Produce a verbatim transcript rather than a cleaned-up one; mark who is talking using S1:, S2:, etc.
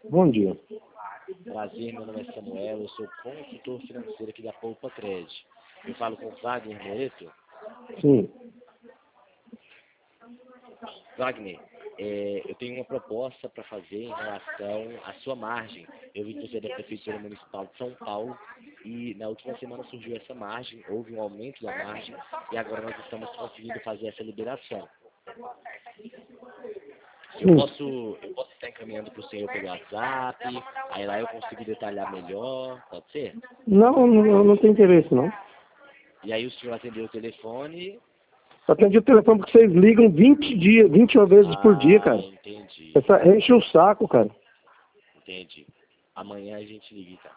S1: Bom dia.
S2: Prazer, meu nome é Samuel, eu sou consultor financeiro aqui da Poupa Cred. Eu falo com o Wagner Moreto.
S1: Sim.
S2: Wagner, é, eu tenho uma proposta para fazer em relação à sua margem. Eu vi que você é da Prefeitura Municipal de São Paulo e na última semana surgiu essa margem, houve um aumento da margem e agora nós estamos conseguindo fazer essa liberação. Eu posso, eu posso estar encaminhando para o senhor pelo WhatsApp, aí lá eu consigo detalhar melhor, pode ser?
S1: Não, não, não tem interesse, não.
S2: E aí o senhor atendeu o telefone.
S1: Eu atendi o telefone porque vocês ligam vinte dias, vinte vezes por dia, cara.
S2: Ah, entendi.
S1: Essa, enche o saco, cara.
S2: Entendi. Amanhã a gente liga, então.